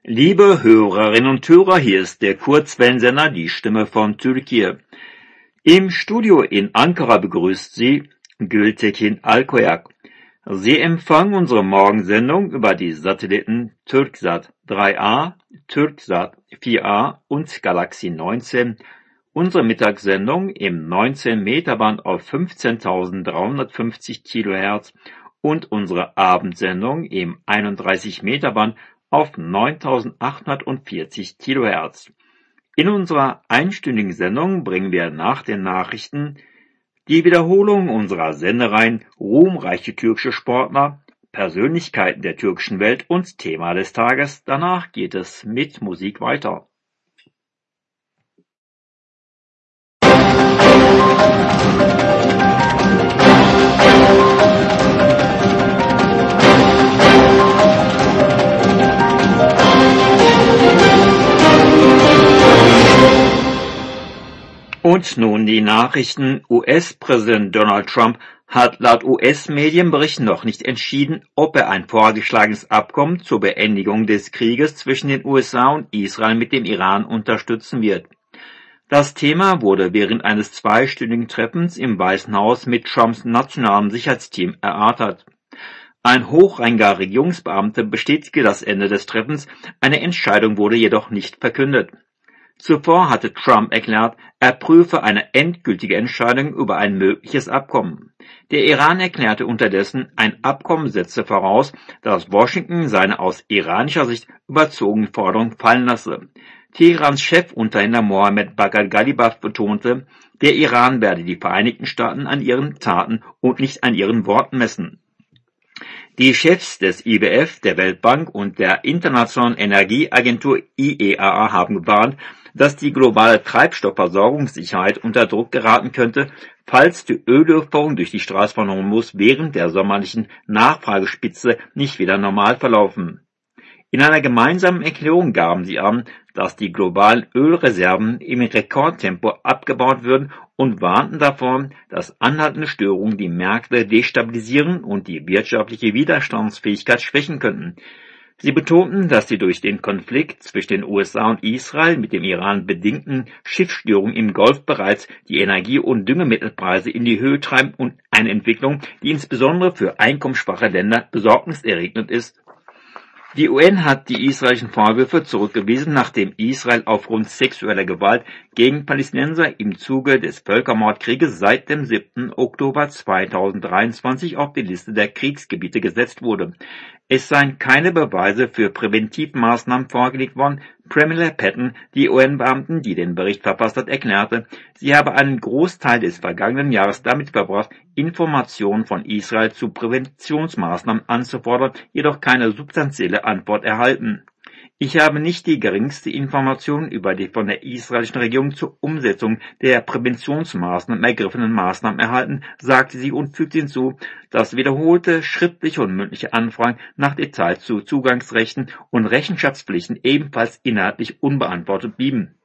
Liebe Hörerinnen und Hörer, hier ist der Kurzwellensender Die Stimme von Türkei. Im Studio in Ankara begrüßt Sie Gültekin Alkoyak. Sie empfangen unsere Morgensendung über die Satelliten Türksat 3A, Türksat 4A und Galaxy 19, unsere Mittagssendung im 19-Meter-Band auf 15.350 kHz und unsere Abendsendung im 31-Meter-Band auf 9.840 kHz. In unserer einstündigen Sendung bringen wir nach den Nachrichten die Wiederholung unserer Sendereihen ruhmreiche türkische Sportler, Persönlichkeiten der türkischen Welt und Thema des Tages. Danach geht es mit Musik weiter. Und nun die Nachrichten. US-Präsident Donald Trump hat laut US-Medienberichten noch nicht entschieden, ob er ein vorgeschlagenes Abkommen zur Beendigung des Krieges zwischen den USA und Israel mit dem Iran unterstützen wird. Das Thema wurde während eines zweistündigen Treffens im Weißen Haus mit Trumps nationalem Sicherheitsteam erörtert. Ein hochrangiger Regierungsbeamter bestätigte das Ende des Treffens, eine Entscheidung wurde jedoch nicht verkündet. Zuvor hatte Trump erklärt, er prüfe eine endgültige Entscheidung über ein mögliches Abkommen. Der Iran erklärte unterdessen, ein Abkommen setze voraus, dass Washington seine aus iranischer Sicht überzogene Forderungen fallen lasse. Teherans Chefunternehmer Mohammed Bagher Ghalibaf betonte, der Iran werde die Vereinigten Staaten an ihren Taten und nicht an ihren Worten messen. Die Chefs des IWF, der Weltbank und der Internationalen Energieagentur IEA haben gewarnt, dass die globale Treibstoffversorgungssicherheit unter Druck geraten könnte, falls die Öllieferungen durch die Straße von Hormuz während der sommerlichen Nachfragespitze nicht wieder normal verlaufen. In einer gemeinsamen Erklärung gaben sie an, dass die globalen Ölreserven im Rekordtempo abgebaut würden und warnten davor, dass anhaltende Störungen die Märkte destabilisieren und die wirtschaftliche Widerstandsfähigkeit schwächen könnten. Sie betonten, dass die durch den Konflikt zwischen den USA und Israel mit dem Iran bedingten Schiffsstörungen im Golf bereits die Energie- und Düngemittelpreise in die Höhe treiben und eine Entwicklung, die insbesondere für einkommensschwache Länder besorgniserregend ist. Die UN hat die israelischen Vorwürfe zurückgewiesen, nachdem Israel aufgrund sexueller Gewalt gegen Palästinenser im Zuge des Völkermordkrieges seit dem 7. Oktober 2023 auf die Liste der Kriegsgebiete gesetzt wurde. Es seien keine Beweise für Präventivmaßnahmen vorgelegt worden. Pramila Patten, die UN-Beamtin, die den Bericht verfasst hat, erklärte, sie habe einen Großteil des vergangenen Jahres damit verbracht, Informationen von Israel zu Präventionsmaßnahmen anzufordern, jedoch keine substanzielle Antwort erhalten. Ich habe nicht die geringste Information über die von der israelischen Regierung zur Umsetzung der Präventionsmaßnahmen ergriffenen Maßnahmen erhalten, sagte sie und fügte hinzu, dass wiederholte schriftliche und mündliche Anfragen nach Details zu Zugangsrechten und Rechenschaftspflichten ebenfalls inhaltlich unbeantwortet blieben.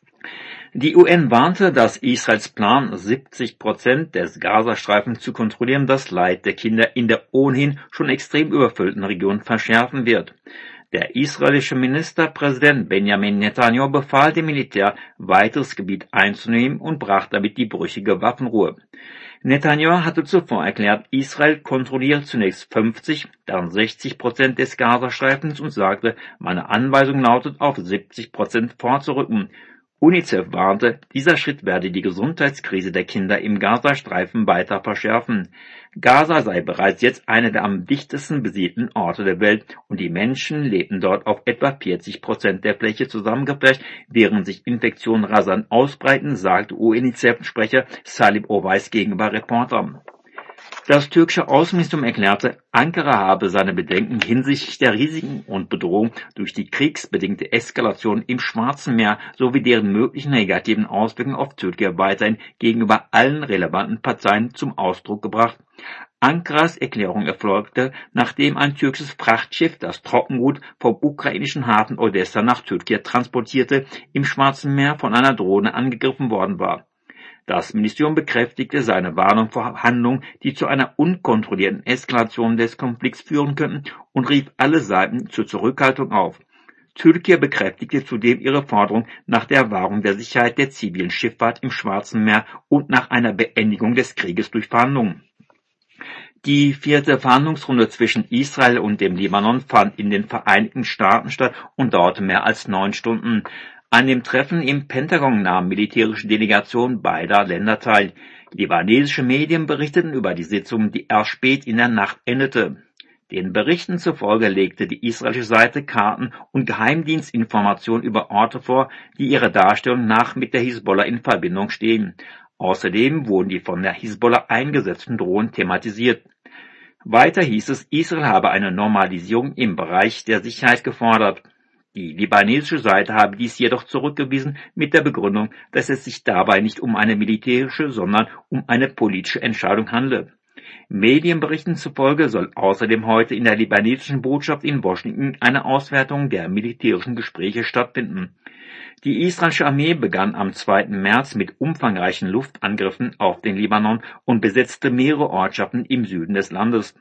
Die UN warnte, dass Israels Plan, 70% des Gazastreifens zu kontrollieren, das Leid der Kinder in der ohnehin schon extrem überfüllten Region verschärfen wird. Der israelische Ministerpräsident Benjamin Netanyahu befahl dem Militär, weiteres Gebiet einzunehmen und brach damit die brüchige Waffenruhe. Netanyahu hatte zuvor erklärt, Israel kontrolliere zunächst 50, dann 60% des Gazastreifens und sagte, meine Anweisung lautet, auf 70% vorzurücken. UNICEF warnte, dieser Schritt werde die Gesundheitskrise der Kinder im Gazastreifen weiter verschärfen. Gaza sei bereits jetzt einer der am dichtesten besiedelten Orte der Welt und die Menschen lebten dort auf etwa 40% der Fläche zusammengeprescht, während sich Infektionen rasant ausbreiten, sagte UNICEF-Sprecher Salim Owais gegenüber Reportern. Das türkische Außenministerium erklärte, Ankara habe seine Bedenken hinsichtlich der Risiken und Bedrohung durch die kriegsbedingte Eskalation im Schwarzen Meer sowie deren möglichen negativen Auswirkungen auf Türkei weiterhin gegenüber allen relevanten Parteien zum Ausdruck gebracht. Ankaras Erklärung erfolgte, nachdem ein türkisches Frachtschiff, das Trockengut vom ukrainischen Hafen Odessa nach Türkei transportierte, im Schwarzen Meer von einer Drohne angegriffen worden war. Das Ministerium bekräftigte seine Warnung vor Handlungen, die zu einer unkontrollierten Eskalation des Konflikts führen könnten und rief alle Seiten zur Zurückhaltung auf. Türkei bekräftigte zudem ihre Forderung nach der Wahrung der Sicherheit der zivilen Schifffahrt im Schwarzen Meer und nach einer Beendigung des Krieges durch Verhandlungen. Die vierte Verhandlungsrunde zwischen Israel und dem Libanon fand in den Vereinigten Staaten statt und dauerte mehr als 9 Stunden. An dem Treffen im Pentagon nahmen militärische Delegationen beider Länder teil. Libanesische Medien berichteten über die Sitzung, die erst spät in der Nacht endete. Den Berichten zufolge legte die israelische Seite Karten und Geheimdienstinformationen über Orte vor, die ihrer Darstellung nach mit der Hisbollah in Verbindung stehen. Außerdem wurden die von der Hisbollah eingesetzten Drohnen thematisiert. Weiter hieß es, Israel habe eine Normalisierung im Bereich der Sicherheit gefordert. Die libanesische Seite habe dies jedoch zurückgewiesen mit der Begründung, dass es sich dabei nicht um eine militärische, sondern um eine politische Entscheidung handle. Medienberichten zufolge soll außerdem heute in der libanesischen Botschaft in Washington eine Auswertung der militärischen Gespräche stattfinden. Die israelische Armee begann am 2. März mit umfangreichen Luftangriffen auf den Libanon und besetzte mehrere Ortschaften im Süden des Landes.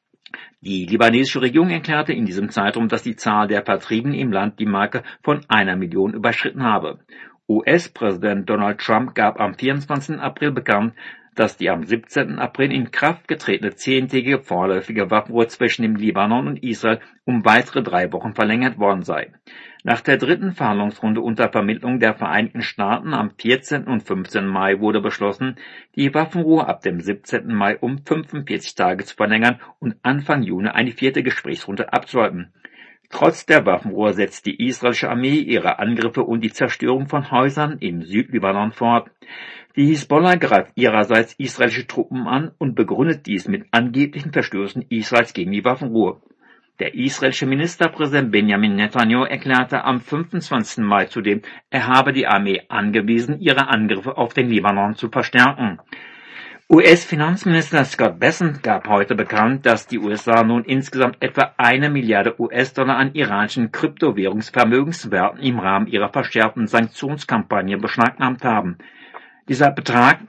Die libanesische Regierung erklärte in diesem Zeitraum, dass die Zahl der Vertriebenen im Land die Marke von 1 Million überschritten habe. US-Präsident Donald Trump gab am 24. April bekannt, dass die am 17. April in Kraft getretene 10-tägige vorläufige Waffenruhe zwischen dem Libanon und Israel um weitere 3 Wochen verlängert worden sei. Nach der dritten Verhandlungsrunde unter Vermittlung der Vereinigten Staaten am 14. und 15. Mai wurde beschlossen, die Waffenruhe ab dem 17. Mai um 45 Tage zu verlängern und Anfang Juni eine 4. Gesprächsrunde abzuhalten. Trotz der Waffenruhe setzt die israelische Armee ihre Angriffe und die Zerstörung von Häusern im Südlibanon fort. Die Hisbollah greift ihrerseits israelische Truppen an und begründet dies mit angeblichen Verstößen Israels gegen die Waffenruhe. Der israelische Ministerpräsident Benjamin Netanyahu erklärte am 25. Mai zudem, er habe die Armee angewiesen, ihre Angriffe auf den Libanon zu verstärken. US-Finanzminister Scott Bessent gab heute bekannt, dass die USA nun insgesamt etwa 1 Milliarde US-Dollar an iranischen Kryptowährungsvermögenswerten im Rahmen ihrer verschärften Sanktionskampagne beschlagnahmt haben. Dieser Betrag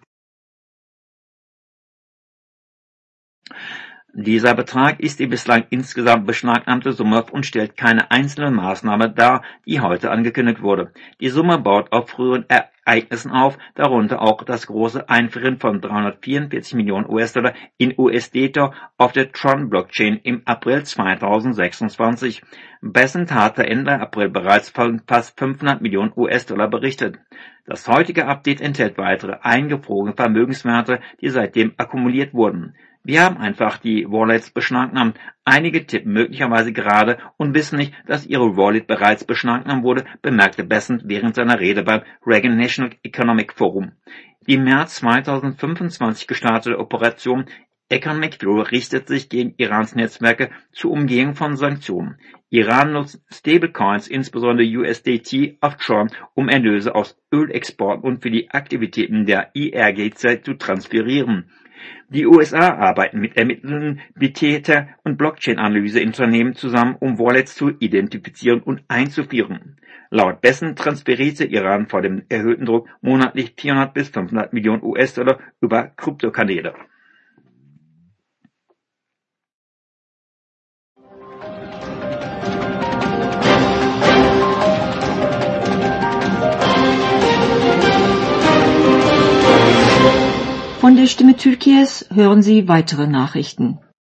ist die bislang insgesamt beschlagnahmte Summe und stellt keine einzelne Maßnahme dar, die heute angekündigt wurde. Die Summe baut auf früheren Ereignissen auf, darunter auch das große Einfrieren von 344 Millionen US-Dollar in USDT auf der Tron-Blockchain im April 2026. Bessent hatte Ende April bereits von fast 500 Millionen US-Dollar berichtet. Das heutige Update enthält weitere eingefrorene Vermögenswerte, die seitdem akkumuliert wurden. Wir haben einfach die Wallets beschlagnahmt. Einige tippen möglicherweise gerade und wissen nicht, dass ihre Wallet bereits beschlagnahmt wurde, bemerkte Bessent während seiner Rede beim Reagan National Economic Forum. Die im März 2025 gestartete Operation Economic Flow richtet sich gegen Irans Netzwerke zur Umgehung von Sanktionen. Iran nutzt Stablecoins, insbesondere USDT, auf Tron, um Erlöse aus Ölexporten und für die Aktivitäten der IRGC zu transferieren. Die USA arbeiten mit ermittelnden Big Data und Blockchain-Analyse-Unternehmen zusammen, um Wallets zu identifizieren und einzuführen. Laut Bessent transferierte Iran vor dem erhöhten Druck monatlich 400 bis 500 Millionen US-Dollar über Kryptokanäle. Von der Stimme Türkies hören Sie weitere Nachrichten.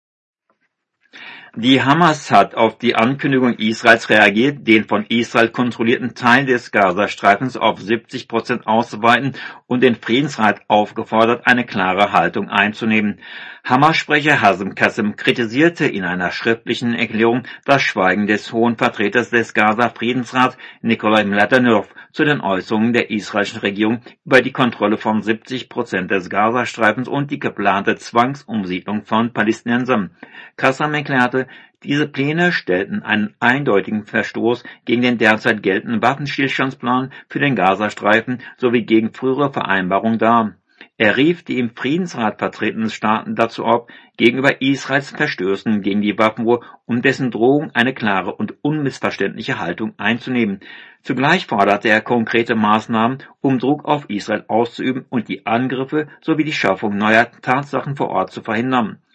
Die Hamas hat auf die Ankündigung Israels reagiert, den von Israel kontrollierten Teil des Gazastreifens auf 70% auszuweiten und den Friedensrat aufgefordert, eine klare Haltung einzunehmen. Hamas-Sprecher Hazem Qasem kritisierte in einer schriftlichen Erklärung das Schweigen des hohen Vertreters des Gaza-Friedensrats Nikolai Mladenov zu den Äußerungen der israelischen Regierung über die Kontrolle von 70% des Gazastreifens und die geplante Zwangsumsiedlung von Palästinensern. Qasem erklärte, diese Pläne stellten einen eindeutigen Verstoß gegen den derzeit geltenden Waffenstillstandsplan für den Gazastreifen sowie gegen frühere Vereinbarungen dar. Er rief die im Friedensrat vertretenen Staaten dazu auf, gegenüber Israels Verstößen gegen die Waffenruhe und dessen Drohung eine klare und unmissverständliche Haltung einzunehmen. Zugleich forderte er konkrete Maßnahmen, um Druck auf Israel auszuüben und die Angriffe sowie die Schaffung neuer Tatsachen vor Ort zu verhindern.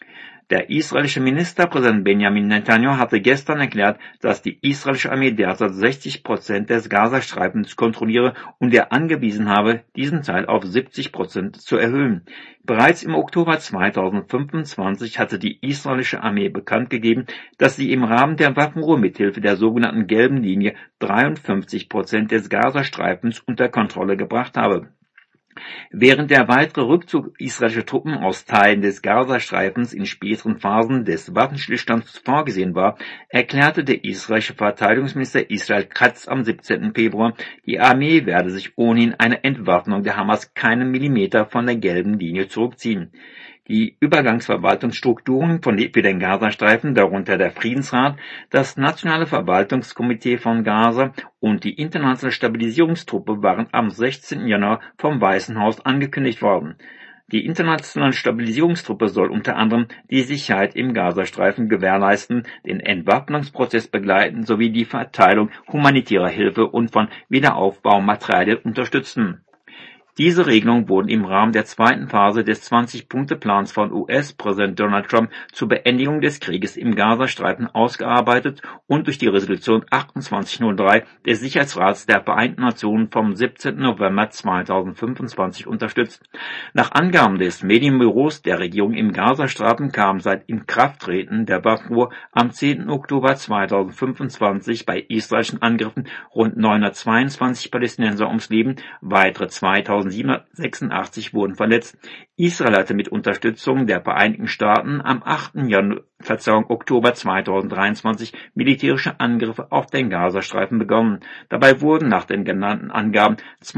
Der israelische Ministerpräsident Benjamin Netanyahu hatte gestern erklärt, dass die israelische Armee derzeit 60% des Gazastreifens kontrolliere und er angewiesen habe, diesen Teil auf 70% zu erhöhen. Bereits im Oktober 2025 hatte die israelische Armee bekannt gegeben, dass sie im Rahmen der Waffenruhe mithilfe der sogenannten Gelben Linie 53% des Gazastreifens unter Kontrolle gebracht habe. Während der weitere Rückzug israelischer Truppen aus Teilen des Gazastreifens in späteren Phasen des Waffenstillstands vorgesehen war, erklärte der israelische Verteidigungsminister Israel Katz am 17. Februar, die Armee werde sich ohnehin eine Entwaffnung der Hamas keinen Millimeter von der Gelben Linie zurückziehen. Die Übergangsverwaltungsstrukturen für den Gazastreifen, darunter der Friedensrat, das Nationale Verwaltungskomitee von Gaza und die Internationale Stabilisierungstruppe waren am 16. Januar vom Weißen Haus angekündigt worden. Die Internationale Stabilisierungstruppe soll unter anderem die Sicherheit im Gazastreifen gewährleisten, den Entwaffnungsprozess begleiten sowie die Verteilung humanitärer Hilfe und von Wiederaufbaumaterialien unterstützen. Diese Regelungen wurden im Rahmen der zweiten Phase des 20-Punkte-Plans von US-Präsident Donald Trump zur Beendigung des Krieges im Gazastreifen ausgearbeitet und durch die Resolution 2803 des Sicherheitsrats der Vereinten Nationen vom 17. November 2025 unterstützt. Nach Angaben des Medienbüros der Regierung im Gazastreifen kamen seit Inkrafttreten der Waffenruhe am 10. Oktober 2025 bei israelischen Angriffen rund 922 Palästinenser ums Leben, weitere 2786 wurden verletzt. Israel hatte mit Unterstützung der Vereinigten Staaten am 8. Oktober 2023 militärische Angriffe auf den Gazastreifen begonnen. Dabei wurden nach den genannten Angaben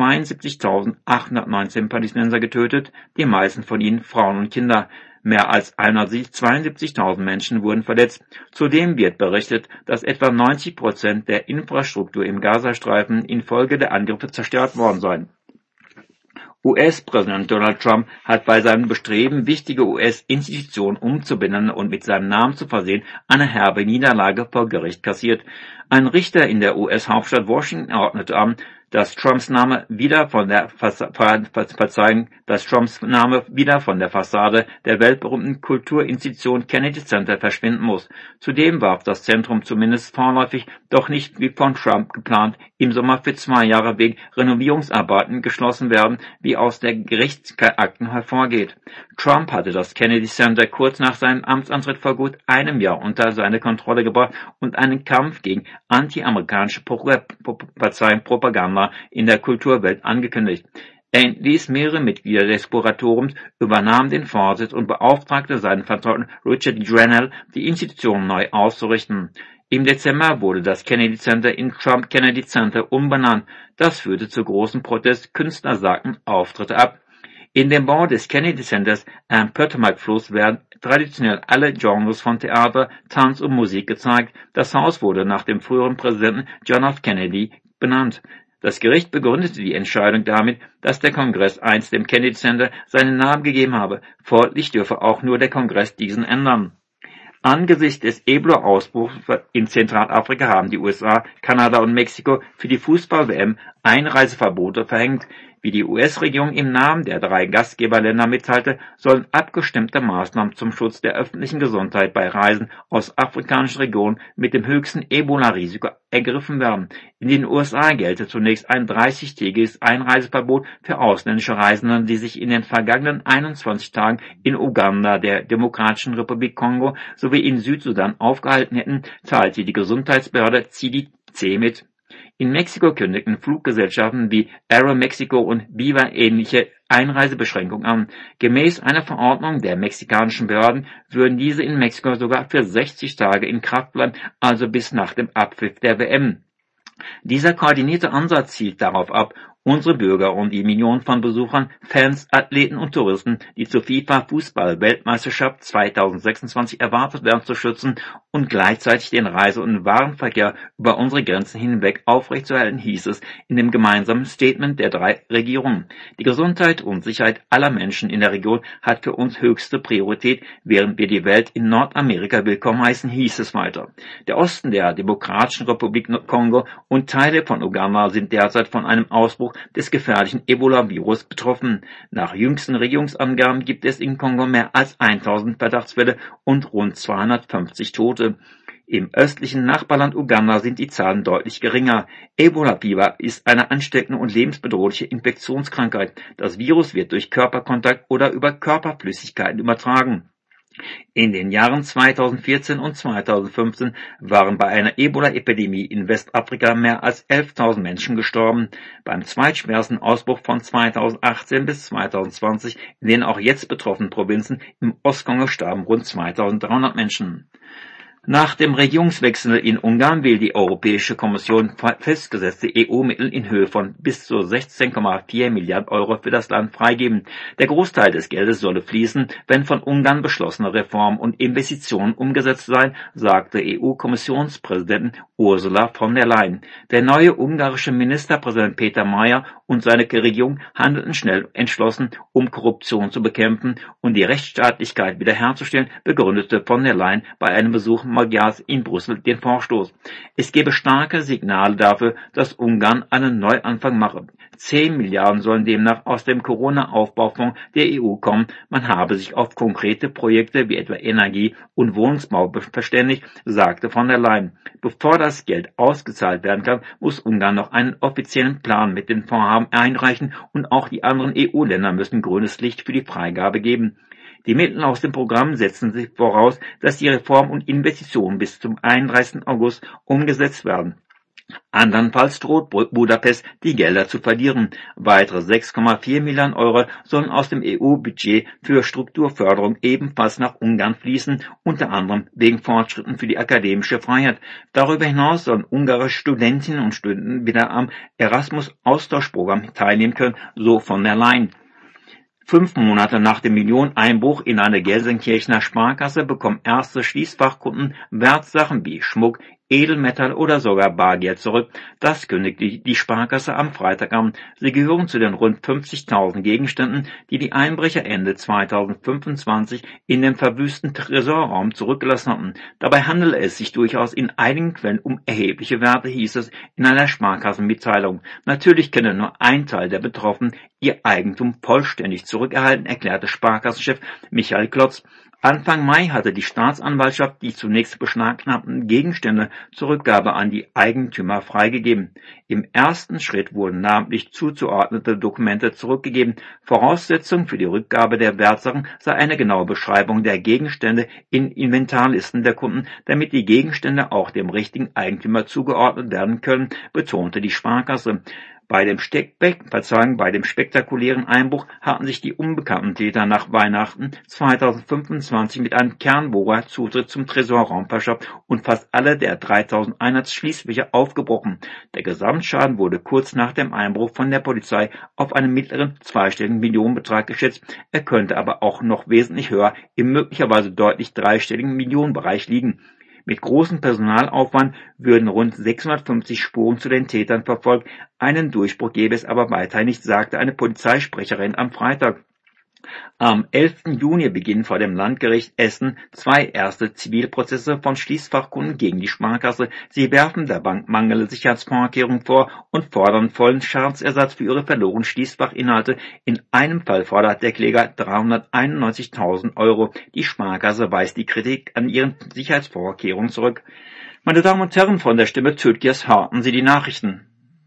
72.819 Palästinenser getötet, die meisten von ihnen Frauen und Kinder. Mehr als 172.000 Menschen wurden verletzt. Zudem wird berichtet, dass etwa 90% der Infrastruktur im Gazastreifen infolge der Angriffe zerstört worden seien. US-Präsident Donald Trump hat bei seinem Bestreben, wichtige US-Institutionen umzubenennen und mit seinem Namen zu versehen, eine herbe Niederlage vor Gericht kassiert. Ein Richter in der US-Hauptstadt Washington ordnete an, dass Trumps Name wieder von der Fassade der weltberühmten Kulturinstitution Kennedy Center verschwinden muss. Zudem darf das Zentrum zumindest vorläufig, doch nicht wie von Trump geplant, im Sommer für 2 Jahre wegen Renovierungsarbeiten geschlossen werden, wie aus der Gerichtsakten hervorgeht. Trump hatte das Kennedy Center kurz nach seinem Amtsantritt vor gut einem Jahr unter seine Kontrolle gebracht und einen Kampf gegen anti-amerikanische Propaganda in der Kulturwelt angekündigt. Er entließ mehrere Mitglieder des Kuratoriums, übernahm den Vorsitz und beauftragte seinen Vertrauten Richard Grenell, die Institution neu auszurichten. Im Dezember wurde das Kennedy Center in Trump Kennedy Center umbenannt. Das führte zu großen Protest. Künstler sagten Auftritte ab. In dem Bau des Kennedy Centers am Potomac-Fluss werden traditionell alle Genres von Theater, Tanz und Musik gezeigt. Das Haus wurde nach dem früheren Präsidenten John F. Kennedy benannt. Das Gericht begründete die Entscheidung damit, dass der Kongress einst dem Kennedy Center seinen Namen gegeben habe. Folglich dürfe auch nur der Kongress diesen ändern. Angesichts des Ebola-Ausbruchs in Zentralafrika haben die USA, Kanada und Mexiko für die Fußball-WM Einreiseverbote verhängt. Wie die US-Regierung im Namen der 3 Gastgeberländer mitteilte, sollen abgestimmte Maßnahmen zum Schutz der öffentlichen Gesundheit bei Reisen aus afrikanischen Regionen mit dem höchsten Ebola-Risiko ergriffen werden. In den USA gelte zunächst ein 30-tägiges Einreiseverbot für ausländische Reisende, die sich in den vergangenen 21 Tagen in Uganda, der Demokratischen Republik Kongo sowie in Südsudan aufgehalten hätten, teilte die Gesundheitsbehörde CDC mit. In Mexiko kündigten Fluggesellschaften wie Aeromexico und Viva ähnliche Einreisebeschränkungen an. Gemäß einer Verordnung der mexikanischen Behörden würden diese in Mexiko sogar für 60 Tage in Kraft bleiben, also bis nach dem Abpfiff der WM. Dieser koordinierte Ansatz zielt darauf ab, unsere Bürger und die Millionen von Besuchern, Fans, Athleten und Touristen, die zur FIFA-Fußball-Weltmeisterschaft 2026 erwartet werden, zu schützen und gleichzeitig den Reise- und Warenverkehr über unsere Grenzen hinweg aufrechtzuerhalten, hieß es in dem gemeinsamen Statement der 3 Regierungen. Die Gesundheit und Sicherheit aller Menschen in der Region hat für uns höchste Priorität, während wir die Welt in Nordamerika willkommen heißen, hieß es weiter. Der Osten der Demokratischen Republik Kongo und Teile von Uganda sind derzeit von einem Ausbruch Ausbruch des gefährlichen Ebola-Virus betroffen. Nach jüngsten Regierungsangaben gibt es in Kongo mehr als 1000 Verdachtsfälle und rund 250 Tote. Im östlichen Nachbarland Uganda sind die Zahlen deutlich geringer. Ebola-Fieber ist eine ansteckende und lebensbedrohliche Infektionskrankheit. Das Virus wird durch Körperkontakt oder über Körperflüssigkeiten übertragen. In den Jahren 2014 und 2015 waren bei einer Ebola-Epidemie in Westafrika mehr als 11.000 Menschen gestorben. Beim zweitschwersten Ausbruch von 2018 bis 2020 in den auch jetzt betroffenen Provinzen im Ostkongo starben rund 2.300 Menschen. Nach dem Regierungswechsel in Ungarn will die Europäische Kommission festgesetzte EU-Mittel in Höhe von bis zu 16,4 Milliarden Euro für das Land freigeben. Der Großteil des Geldes solle fließen, wenn von Ungarn beschlossene Reformen und Investitionen umgesetzt seien, sagte EU-Kommissionspräsidentin Ursula von der Leyen. Der neue ungarische Ministerpräsident Peter Mayer und seine Regierung handelten schnell entschlossen, um Korruption zu bekämpfen und die Rechtsstaatlichkeit wiederherzustellen, begründete von der Leyen bei einem Besuch Magyars in Brüssel den Vorstoß. Es gebe starke Signale dafür, dass Ungarn einen Neuanfang mache. 10 Milliarden sollen demnach aus dem Corona-Aufbaufonds der EU kommen. Man habe sich auf konkrete Projekte wie etwa Energie und Wohnungsbau verständigt, sagte von der Leyen. Bevor das Geld ausgezahlt werden kann, muss Ungarn noch einen offiziellen Plan mit den Vorhaben einreichen und auch die anderen EU-Länder müssen grünes Licht für die Freigabe geben. Die Mittel aus dem Programm setzen sich voraus, dass die Reformen und Investitionen bis zum 31. August umgesetzt werden. Andernfalls droht Budapest, die Gelder zu verlieren. Weitere 6,4 Milliarden Euro sollen aus dem EU-Budget für Strukturförderung ebenfalls nach Ungarn fließen, unter anderem wegen Fortschritten für die akademische Freiheit. Darüber hinaus sollen ungarische Studentinnen und Studenten wieder am Erasmus-Austauschprogramm teilnehmen können, so von der Leyen. 5 Monate nach dem Millioneneinbruch in eine Gelsenkirchener Sparkasse bekommen erste Schließfachkunden Wertsachen wie Schmuck, Edelmetall oder sogar Bargeld zurück. Das kündigte die Sparkasse am Freitag an. Sie gehören zu den rund 50.000 Gegenständen, die die Einbrecher Ende 2025 in dem verwüsten Tresorraum zurückgelassen hatten. Dabei handele es sich durchaus in einigen Quellen um erhebliche Werte, hieß es in einer Sparkassenmitteilung. Natürlich könne nur ein Teil der Betroffenen ihr Eigentum vollständig zurückerhalten, erklärte Sparkassenchef Michael Klotz. Anfang Mai hatte die Staatsanwaltschaft die zunächst beschlagnahmten Gegenstände zur Rückgabe an die Eigentümer freigegeben. Im ersten Schritt wurden namentlich zuzuordnete Dokumente zurückgegeben. Voraussetzung für die Rückgabe der Wertsachen sei eine genaue Beschreibung der Gegenstände in Inventarlisten der Kunden, damit die Gegenstände auch dem richtigen Eigentümer zugeordnet werden können, betonte die Sparkasse. Bei dem spektakulären Einbruch hatten sich die unbekannten Täter nach Weihnachten 2025 mit einem Kernbohrer Zutritt zum Tresorraum verschafft und fast alle der 3.100 Schließfächer aufgebrochen. Der Gesamtschaden wurde kurz nach dem Einbruch von der Polizei auf einen mittleren zweistelligen Millionenbetrag geschätzt. Er könnte aber auch noch wesentlich höher, im möglicherweise deutlich dreistelligen Millionenbereich liegen. Mit großem Personalaufwand würden rund 650 Spuren zu den Tätern verfolgt. Einen Durchbruch gäbe es aber weiterhin nicht, sagte eine Polizeisprecherin am Freitag. Am 11. Juni beginnen vor dem Landgericht Essen 2 erste Zivilprozesse von Schließfachkunden gegen die Sparkasse. Sie werfen der Bank mangelnde Sicherheitsvorkehrungen vor und fordern vollen Schadensersatz für ihre verlorenen Schließfachinhalte. In einem Fall fordert der Kläger 391.000 Euro. Die Sparkasse weist die Kritik an ihren Sicherheitsvorkehrungen zurück. Meine Damen und Herren, von der Stimme Türkias hörten Sie die Nachrichten.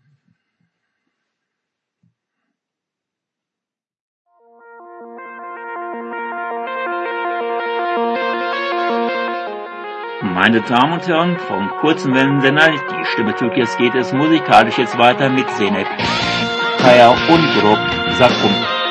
Meine Damen und Herren, vom kurzen Wellensender, die Stimme Türkias, geht es musikalisch jetzt weiter mit Zeynep Kaya und Grup Zakum.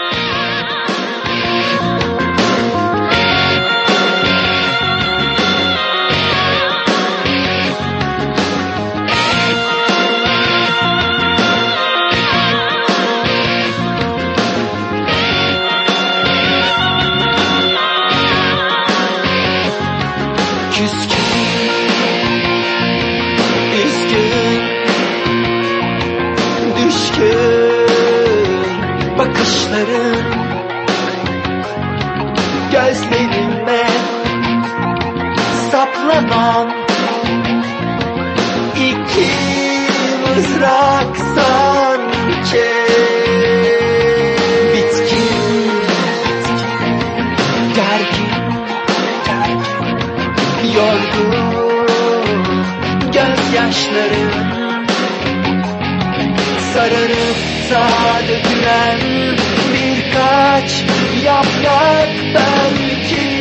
Bakışların gözlerime saplanan iki mızrak sanki kaşların sararıp sağa dökülen birkaç yaprak belki.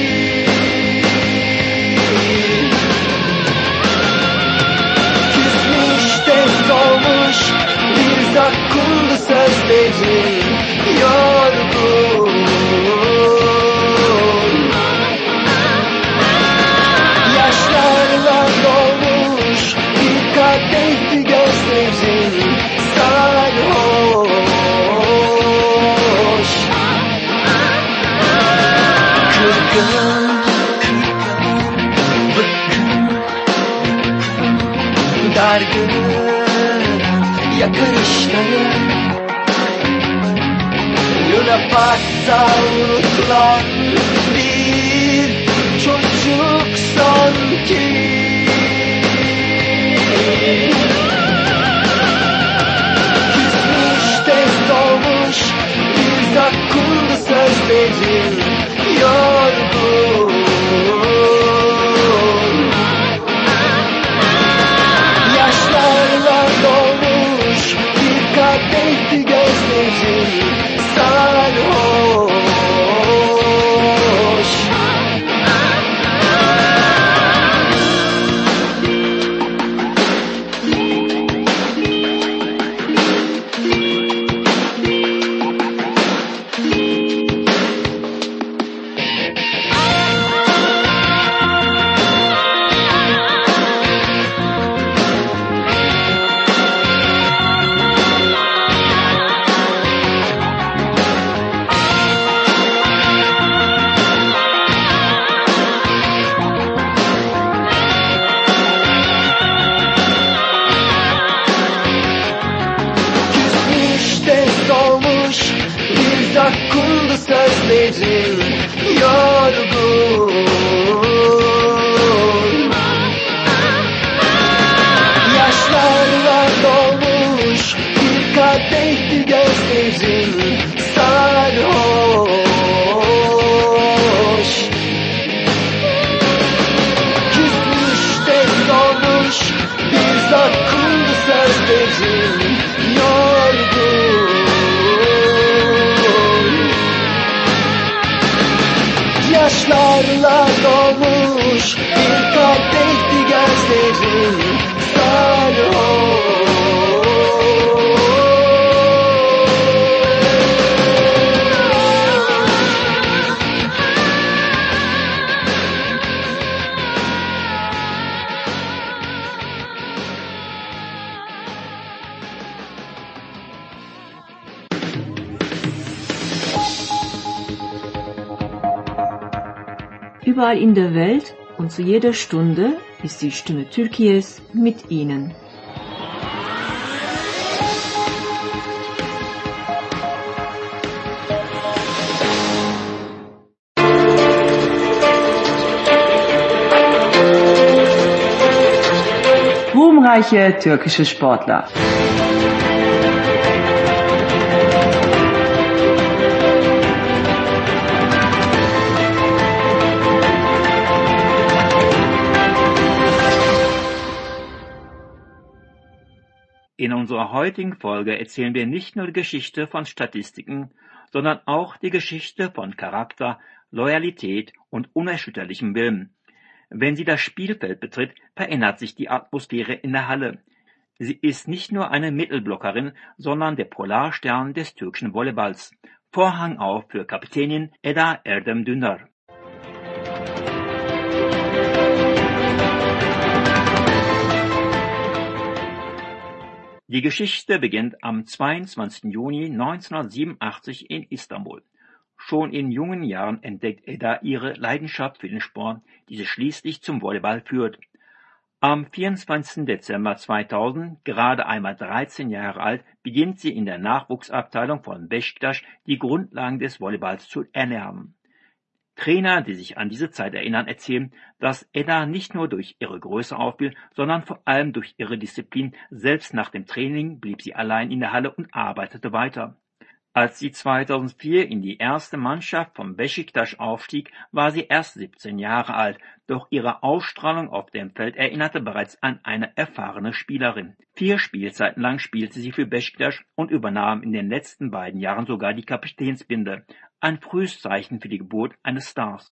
Küsmüş test olmuş bir zakkumlu sözlerin yorgun. Yaşlarla dolmuş bir kadehti gözlerin sarhoş. Kırgın, bıkkın, dargın yakarışları Luna Park'ta unutulan bir çocuk sanki. Küsmüş test olmuş bir zakkumlu sözlerin yorgun. Yaşlarla dolmuş bir kadehti gözlerin sarhoş. Zakkumlu sözlerin yorgun. Yaşlarla dolmuş bir kadehti gözlerin sarhoş. Küsmüş test olmuş bir zakkumlu sözlerin yorgun. Yaşlarla dolmuş bir kadehti gözlerin sarhoş. Überall in der Welt und zu jeder Stunde ist die Stimme Türkiye's mit Ihnen. Ruhmreiche türkische Sportler. In unserer heutigen Folge erzählen wir nicht nur die Geschichte von Statistiken, sondern auch die Geschichte von Charakter, Loyalität und unerschütterlichem Willen. Wenn sie das Spielfeld betritt, verändert sich die Atmosphäre in der Halle. Sie ist nicht nur eine Mittelblockerin, sondern der Polarstern des türkischen Volleyballs. Vorhang auf für Kapitänin Eda Erdem Dündar. Die Geschichte beginnt am 22. Juni 1987 in Istanbul. Schon in jungen Jahren entdeckt Eda ihre Leidenschaft für den Sport, die sie schließlich zum Volleyball führt. Am 24. Dezember 2000, gerade einmal 13 Jahre alt, beginnt sie in der Nachwuchsabteilung von Beşiktaş die Grundlagen des Volleyballs zu erlernen. Trainer, die sich an diese Zeit erinnern, erzählen, dass Eda nicht nur durch ihre Größe auffiel, sondern vor allem durch ihre Disziplin. Selbst nach dem Training blieb sie allein in der Halle und arbeitete weiter. Als sie 2004 in die erste Mannschaft von Beşiktaş aufstieg, war sie erst 17 Jahre alt, doch ihre Ausstrahlung auf dem Feld erinnerte bereits an eine erfahrene Spielerin. 4 Spielzeiten lang spielte sie für Beşiktaş und übernahm in den letzten beiden Jahren sogar die Kapitänsbinde, ein frühes Zeichen für die Geburt eines Stars.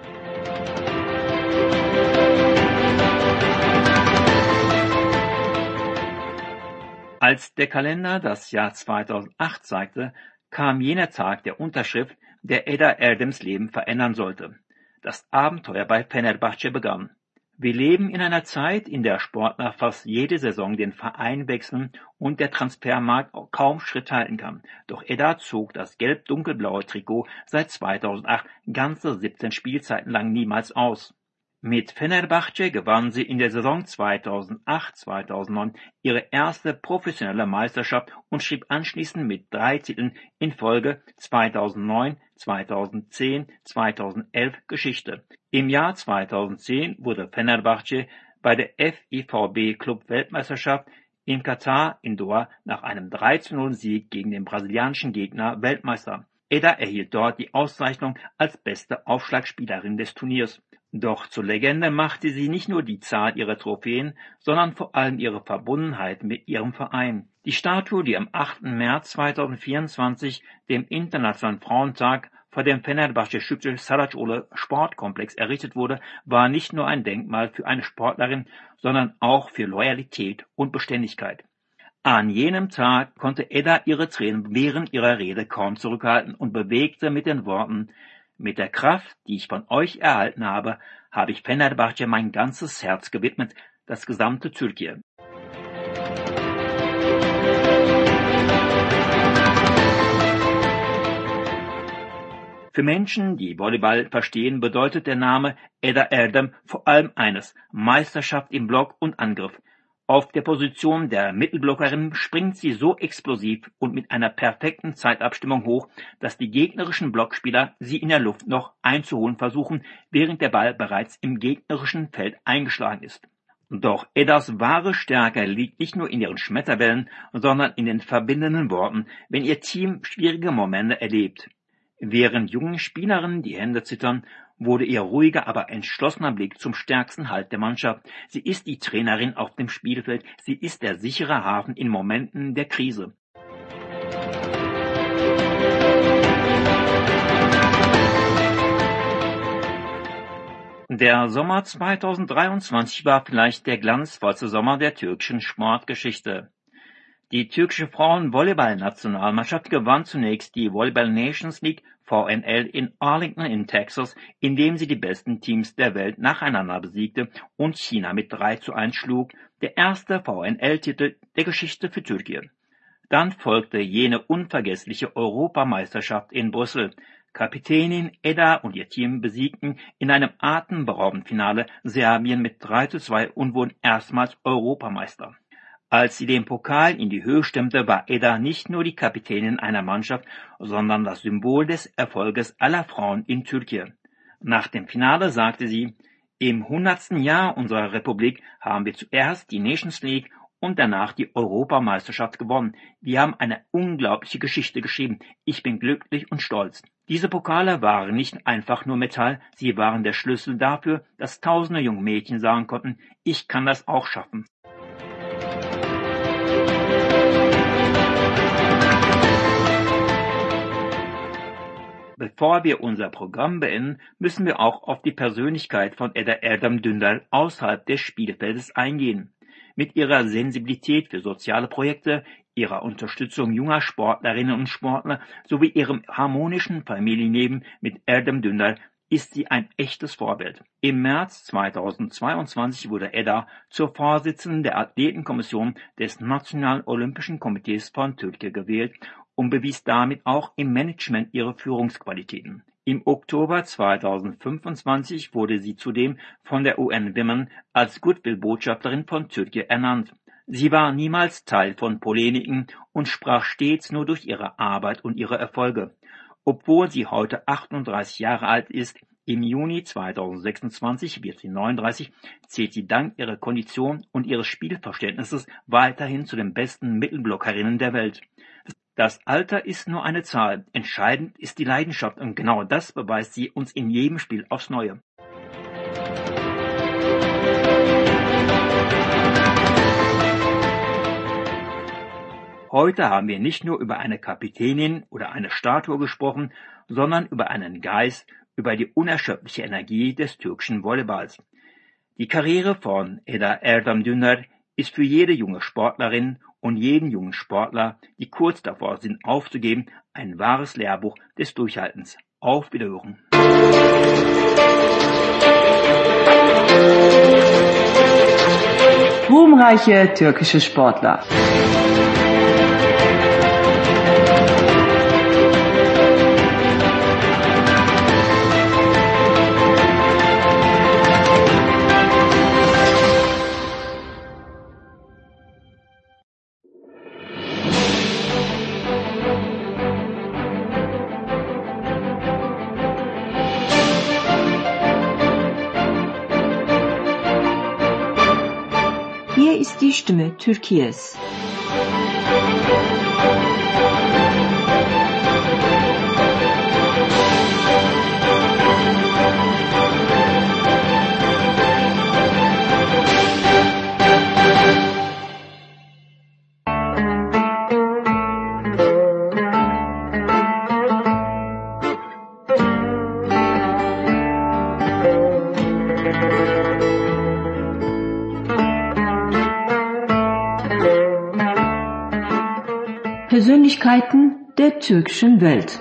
Als der Kalender das Jahr 2008 zeigte, kam jener Tag der Unterschrift, der Eda Erdem's Leben verändern sollte. Das Abenteuer bei Fenerbahçe begann. Wir leben in einer Zeit, in der Sportler fast jede Saison den Verein wechseln und der Transfermarkt kaum Schritt halten kann. Doch Eda zog das gelb-dunkelblaue Trikot seit 2008 ganze 17 Spielzeiten lang niemals aus. Mit Fenerbahçe gewann sie in der Saison 2008/2009 ihre erste professionelle Meisterschaft und schrieb anschließend mit 3 Titeln in Folge 2009, 2010, 2011 Geschichte. Im Jahr 2010 wurde Fenerbahçe bei der FIVB Club-Weltmeisterschaft in Katar in Doha nach einem 3:0 Sieg gegen den brasilianischen Gegner Weltmeister. Eda erhielt dort die Auszeichnung als beste Aufschlagspielerin des Turniers. Doch zur Legende machte sie nicht nur die Zahl ihrer Trophäen, sondern vor allem ihre Verbundenheit mit ihrem Verein. Die Statue, die am 8. März 2024, dem Internationalen Frauentag, vor dem Fenerbahçe Şükrü Saraçoğlu Sportkomplex errichtet wurde, war nicht nur ein Denkmal für eine Sportlerin, sondern auch für Loyalität und Beständigkeit. An jenem Tag konnte Eda ihre Tränen während ihrer Rede kaum zurückhalten und bewegte mit den Worten: Mit der Kraft, die ich von euch erhalten habe, habe ich Fenerbahçe mein ganzes Herz gewidmet, das gesamte Türkei. Für Menschen, die Volleyball verstehen, bedeutet der Name Eda Erdem vor allem eines: Meisterschaft im Block und Angriff. Auf der Position der Mittelblockerin springt sie so explosiv und mit einer perfekten Zeitabstimmung hoch, dass die gegnerischen Blockspieler sie in der Luft noch einzuholen versuchen, während der Ball bereits im gegnerischen Feld eingeschlagen ist. Doch Edas wahre Stärke liegt nicht nur in ihren Schmetterwellen, sondern in den verbindenden Worten, wenn ihr Team schwierige Momente erlebt. Während jungen Spielerinnen die Hände zittern, wurde ihr ruhiger, aber entschlossener Blick zum stärksten Halt der Mannschaft. Sie ist die Trainerin auf dem Spielfeld, sie ist der sichere Hafen in Momenten der Krise. Der Sommer 2023 war vielleicht der glanzvollste Sommer der türkischen Sportgeschichte. Die türkische Frauen-Volleyball-Nationalmannschaft gewann zunächst die Volleyball Nations League VNL in Arlington in Texas, indem sie die besten Teams der Welt nacheinander besiegte und China mit 3:1 schlug, der erste VNL-Titel der Geschichte für Türkei. Dann folgte jene unvergessliche Europameisterschaft in Brüssel. Kapitänin Eda und ihr Team besiegten in einem atemberaubenden Finale Serbien mit 3:2 und wurden erstmals Europameister. Als sie den Pokal in die Höhe stemmte, war Eda nicht nur die Kapitänin einer Mannschaft, sondern das Symbol des Erfolges aller Frauen in Türkei. Nach dem Finale sagte sie: Im 100. Jahr unserer Republik haben wir zuerst die Nations League und danach die Europameisterschaft gewonnen. Wir haben eine unglaubliche Geschichte geschrieben. Ich bin glücklich und stolz. Diese Pokale waren nicht einfach nur Metall, sie waren der Schlüssel dafür, dass tausende junge Mädchen sagen konnten: Ich kann das auch schaffen. Bevor wir unser Programm beenden, müssen wir auch auf die Persönlichkeit von Eda Erdem Dündar außerhalb des Spielfeldes eingehen. Mit ihrer Sensibilität für soziale Projekte, ihrer Unterstützung junger Sportlerinnen und Sportler sowie ihrem harmonischen Familienleben mit Erdem Dündar ist sie ein echtes Vorbild. Im März 2022 wurde Eda zur Vorsitzenden der Athletenkommission des Nationalen Olympischen Komitees von Türkei gewählt und bewies damit auch im Management ihre Führungsqualitäten. Im Oktober 2025 wurde sie zudem von der UN Women als Goodwill-Botschafterin von Türkei ernannt. Sie war niemals Teil von Polemiken und sprach stets nur durch ihre Arbeit und ihre Erfolge. Obwohl sie heute 38 Jahre alt ist, im Juni 2026 wird sie 39, zählt sie dank ihrer Kondition und ihres Spielverständnisses weiterhin zu den besten Mittelblockerinnen der Welt. Das Alter ist nur eine Zahl. Entscheidend ist die Leidenschaft und genau das beweist sie uns in jedem Spiel aufs Neue. Heute haben wir nicht nur über eine Kapitänin oder eine Statue gesprochen, sondern über einen Geist, über die unerschöpfliche Energie des türkischen Volleyballs. Die Karriere von Eda Erdem Dündar ist für jede junge Sportlerin und jeden jungen Sportler, die kurz davor sind aufzugeben, ein wahres Lehrbuch des Durchhaltens. Auf Wiederhören. Ruhmreiche türkische Sportler. Hier ist die Stimme Türkiye's. Persönlichkeiten der türkischen Welt.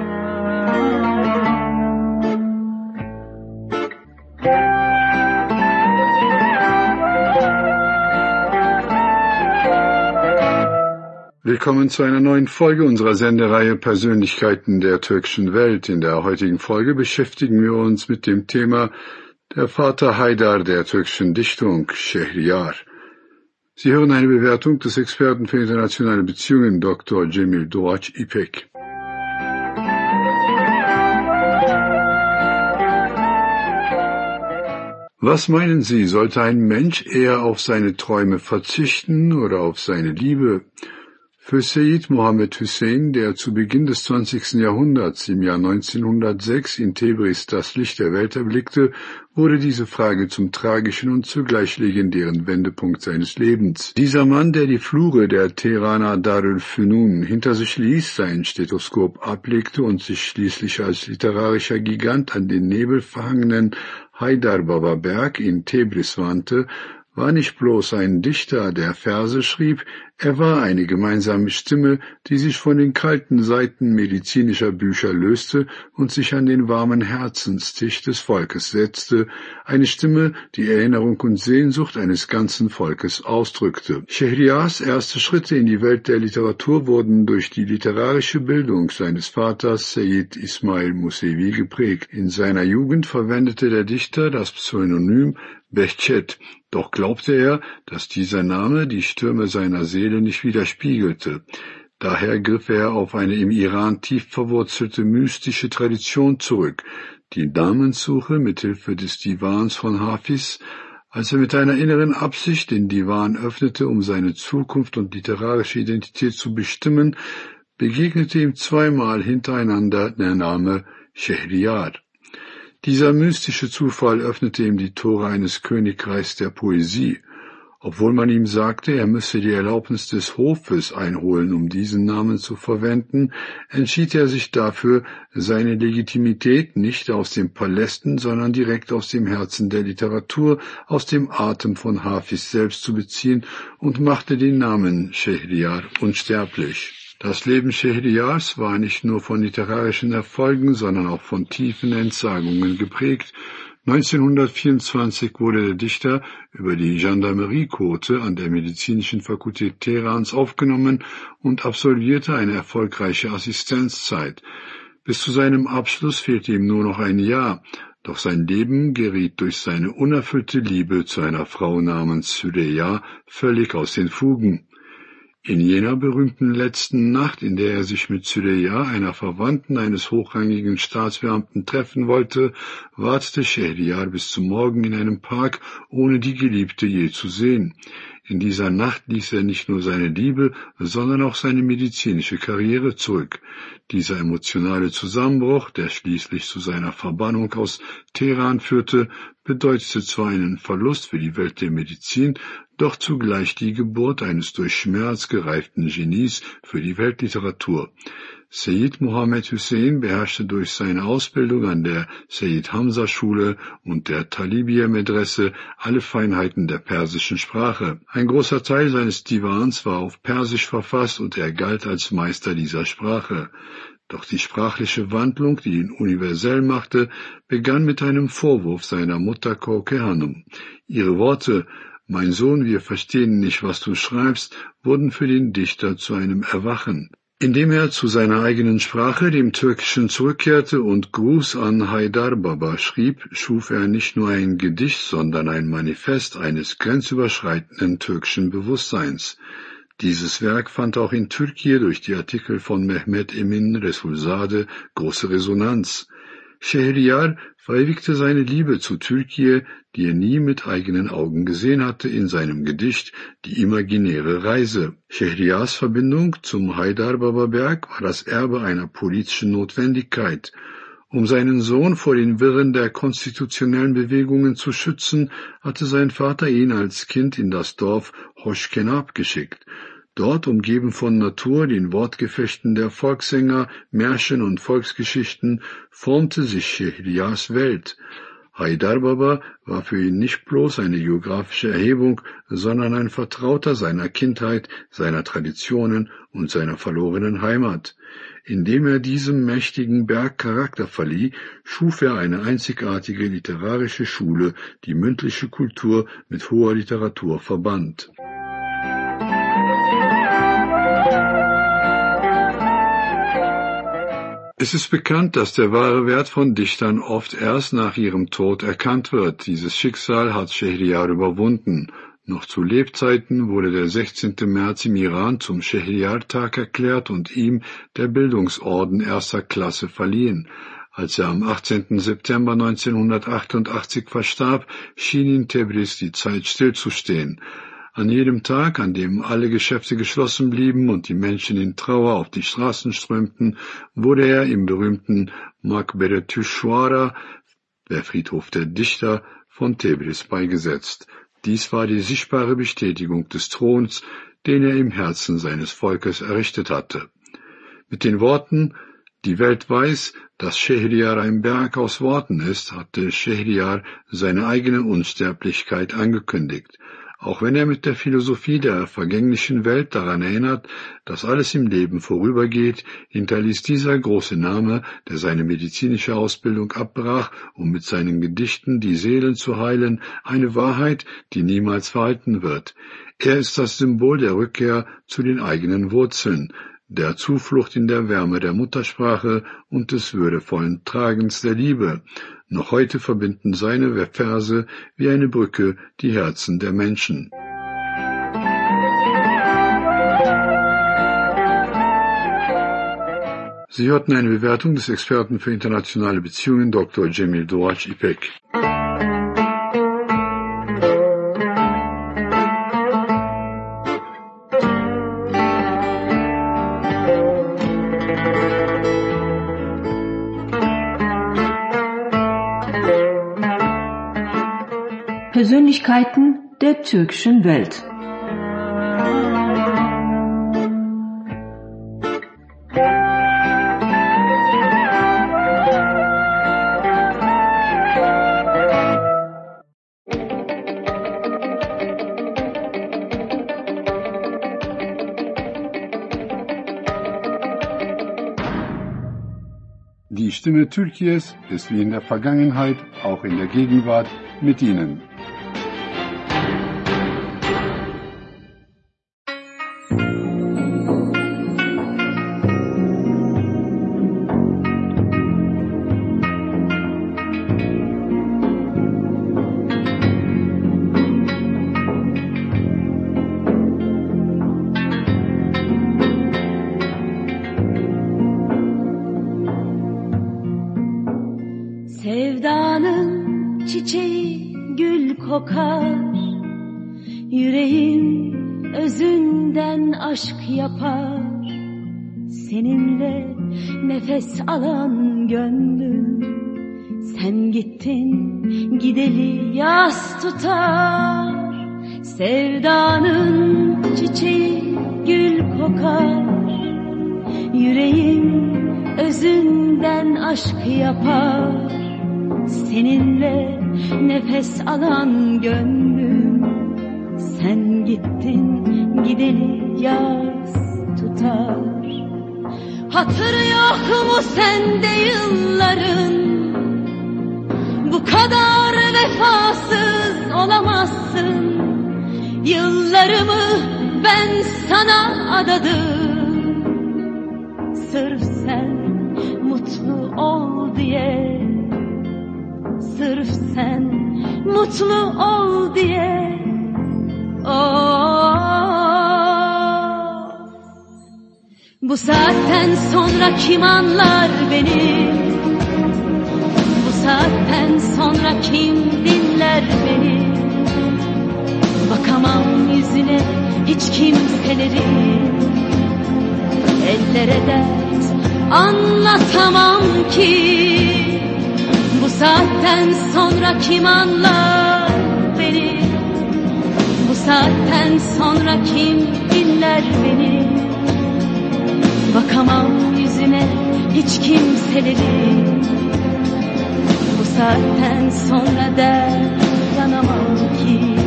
Willkommen zu einer neuen Folge unserer Sendereihe Persönlichkeiten der türkischen Welt. In der heutigen Folge beschäftigen wir uns mit dem Thema der Vater Haydar der türkischen Dichtung, Şehriyar. Sie hören eine Bewertung des Experten für internationale Beziehungen, Dr. Cemil Doğaç İpek. Was meinen Sie, sollte ein Mensch eher auf seine Träume verzichten oder auf seine Liebe? Für Seyyid Mohammed Hüseyin, der zu Beginn des 20. Jahrhunderts im Jahr 1906 in Tebris das Licht der Welt erblickte, wurde diese Frage zum tragischen und zugleich legendären Wendepunkt seines Lebens. Dieser Mann, der die Flure der Teheraner Darül Fünun hinter sich ließ, sein Stethoskop ablegte und sich schließlich als literarischer Gigant an den nebelverhangenen Haydarbaba Berg in Tebris wandte, war nicht bloß ein Dichter, der Verse schrieb, er war eine gemeinsame Stimme, die sich von den kalten Seiten medizinischer Bücher löste und sich an den warmen Herzenstisch des Volkes setzte, eine Stimme, die Erinnerung und Sehnsucht eines ganzen Volkes ausdrückte. Şehriyars erste Schritte in die Welt der Literatur wurden durch die literarische Bildung seines Vaters Seyyid Ismail Musevi geprägt. In seiner Jugend verwendete der Dichter das Pseudonym Behçet, doch glaubte er, dass dieser Name die Stürme seiner Seele nicht widerspiegelte. Daher griff er auf eine im Iran tief verwurzelte mystische Tradition zurück, die Namenssuche mithilfe des Divans von Hafiz. Als er mit einer inneren Absicht den Divan öffnete, um seine Zukunft und literarische Identität zu bestimmen, begegnete ihm zweimal hintereinander der Name Şehriyar. Dieser mystische Zufall öffnete ihm die Tore eines Königreichs der Poesie. Obwohl man ihm sagte, er müsse die Erlaubnis des Hofes einholen, um diesen Namen zu verwenden, entschied er sich dafür, seine Legitimität nicht aus den Palästen, sondern direkt aus dem Herzen der Literatur, aus dem Atem von Hafiz selbst zu beziehen und machte den Namen Şehriyar unsterblich. Das Leben Şehriyars war nicht nur von literarischen Erfolgen, sondern auch von tiefen Entsagungen geprägt. 1924 wurde der Dichter über die Gendarmeriequote an der Medizinischen Fakultät Teherans aufgenommen und absolvierte eine erfolgreiche Assistenzzeit. Bis zu seinem Abschluss fehlte ihm nur noch ein Jahr, doch sein Leben geriet durch seine unerfüllte Liebe zu einer Frau namens Süreyya völlig aus den Fugen. In jener berühmten letzten Nacht, in der er sich mit Süreyya, einer Verwandten eines hochrangigen Staatsbeamten, treffen wollte, wartete Şehriyar bis zum Morgen in einem Park, ohne die Geliebte je zu sehen. In dieser Nacht ließ er nicht nur seine Liebe, sondern auch seine medizinische Karriere zurück. Dieser emotionale Zusammenbruch, der schließlich zu seiner Verbannung aus Teheran führte, bedeutete zwar einen Verlust für die Welt der Medizin, doch zugleich die Geburt eines durch Schmerz gereiften Genies für die Weltliteratur. Seyyid Mohammed Hussein beherrschte durch seine Ausbildung an der Seyyid Hamza Schule und der Talibiyya Medresse alle Feinheiten der persischen Sprache. Ein großer Teil seines Divans war auf Persisch verfasst und er galt als Meister dieser Sprache. Doch die sprachliche Wandlung, die ihn universell machte, begann mit einem Vorwurf seiner Mutter Kauke Hanum. Ihre Worte: »Mein Sohn, wir verstehen nicht, was du schreibst«, wurden für den Dichter zu einem Erwachen. Indem er zu seiner eigenen Sprache, dem Türkischen, zurückkehrte und Gruß an Haydar Baba schrieb, schuf er nicht nur ein Gedicht, sondern ein Manifest eines grenzüberschreitenden türkischen Bewusstseins. Dieses Werk fand auch in Türkei durch die Artikel von Mehmet Emin Resulzade große Resonanz. Şehriyar verewigte seine Liebe zu Türkei, die er nie mit eigenen Augen gesehen hatte, in seinem Gedicht »Die imaginäre Reise«. Şehriyars Verbindung zum Haydar-Baba-Berg war das Erbe einer politischen Notwendigkeit. Um seinen Sohn vor den Wirren der konstitutionellen Bewegungen zu schützen, hatte sein Vater ihn als Kind in das Dorf Hoşkenab geschickt. Dort, umgeben von Natur, den Wortgefechten der Volkssänger, Märchen und Volksgeschichten, formte sich Şehriyars Welt. Haydar Baba war für ihn nicht bloß eine geografische Erhebung, sondern ein Vertrauter seiner Kindheit, seiner Traditionen und seiner verlorenen Heimat. Indem er diesem mächtigen Berg Charakter verlieh, schuf er eine einzigartige literarische Schule, die mündliche Kultur mit hoher Literatur verband. Es ist bekannt, dass der wahre Wert von Dichtern oft erst nach ihrem Tod erkannt wird. Dieses Schicksal hat Şehriyar überwunden. Noch zu Lebzeiten wurde der 16. März im Iran zum Şehriyar-Tag erklärt und ihm der Bildungsorden erster Klasse verliehen. Als er am 18. September 1988 verstarb, schien in Tebriz die Zeit stillzustehen. An jedem Tag, an dem alle Geschäfte geschlossen blieben und die Menschen in Trauer auf die Straßen strömten, wurde er im berühmten Makbere-tü Shuara, der Friedhof der Dichter, von Tebriz beigesetzt. Dies war die sichtbare Bestätigung des Throns, den er im Herzen seines Volkes errichtet hatte. Mit den Worten: »Die Welt weiß, dass Şehriyar ein Berg aus Worten ist«, hatte Şehriyar seine eigene Unsterblichkeit angekündigt. Auch wenn er mit der Philosophie der vergänglichen Welt daran erinnert, dass alles im Leben vorübergeht, hinterließ dieser große Name, der seine medizinische Ausbildung abbrach, um mit seinen Gedichten die Seelen zu heilen, eine Wahrheit, die niemals verhalten wird. Er ist das Symbol der Rückkehr zu den eigenen Wurzeln, der Zuflucht in der Wärme der Muttersprache und des würdevollen Tragens der Liebe. Noch heute verbinden seine Verse wie eine Brücke die Herzen der Menschen. Sie hörten eine Bewertung des Experten für internationale Beziehungen Dr. Cemil Doğaç İpek. Persönlichkeiten der türkischen Welt. Die Stimme Türkiye's ist wie in der Vergangenheit, auch in der Gegenwart, mit Ihnen. Sevdanın çiçeği gül kokar, yüreğim özünden aşk yapar. Seninle nefes alan gönlüm, sen gittin gideli yas tutar. Sevdanın çiçeği gül kokar. Yüreğim özünden aşk yapar. Seninle nefes alan gönlüm, sen gittin gideli yas tutar. Hatırı yok mu sende yılların? Bu kadar vefasız olamazsın. Yıllarımı ben sana adadım, sırf sen mutlu ol diye. Sırf sen mutlu ol diye. Oh. Bu saatten sonra kim anlar beni? Bu saatten sonra kim dinler beni? Bakamam yüzüne hiç kimselerin. Ellere dert anlatamam ki. Bu saatten sonra kim anlar beni? Bu saatten sonra kim dinler beni? Bakamam yüzüne hiç kimselerin. Bu saatten sonra dayanamam ki.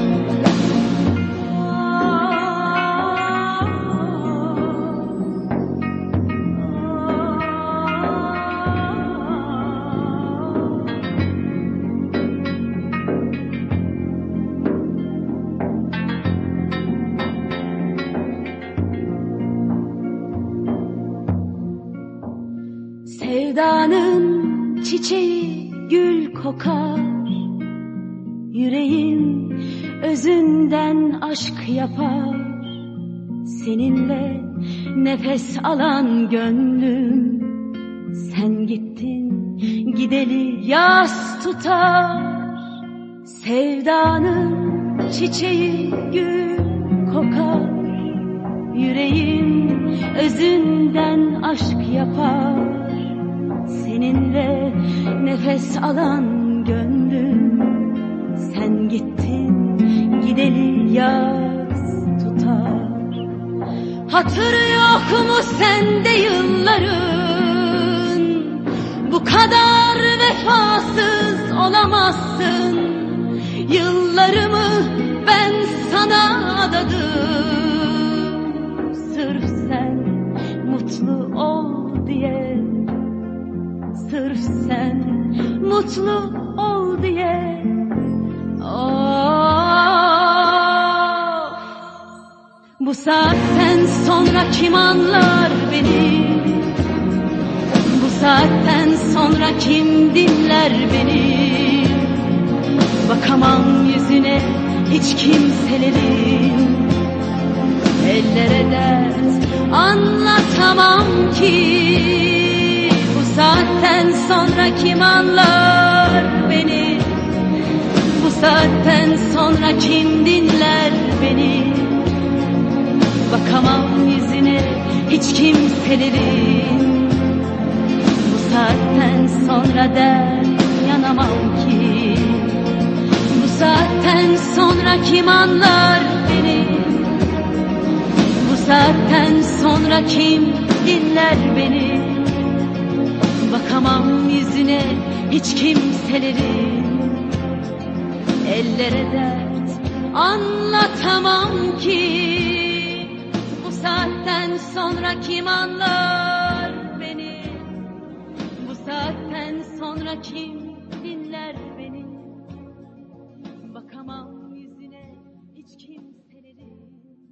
Sevdanın çiçeği gül kokar. Yüreğin özünden aşk yapar. Seninle nefes alan gönlüm, sen gittin gideli yas tutar. Sevdanın çiçeği gül kokar. Yüreğin özünden aşk yapar. Seninle nefes alan gönlüm, sen gittin gideli yas tutar. Hatırı yok mu sende yılların? Bu kadar vefasız olamazsın. Yıllarımı ben sana adadım, sırf sen mutlu ol diye. Sırf sen mutlu ol diye. Oh. Bu saatten sonra kim anlar beni? Bu saatten sonra kim dinler beni? Bakamam yüzüne hiç kimselerin. Ellere dert anlatamam ki. Bu saatten sonra kim anlar beni? Bu saatten sonra kim dinler beni? Bakamam yüzüne hiç kimselerin. Bu saatten sonra dayanamam ki. Bu saatten sonra kim anlar beni? Bu saatten sonra kim dinler beni? Bakamam yüzüne hiç kimselerin. Ellere dert anlatamam ki. Bu saatten sonra kim anlar beni? Bu saatten sonra kim dinler beni? Bakamam yüzüne hiç kimselerin.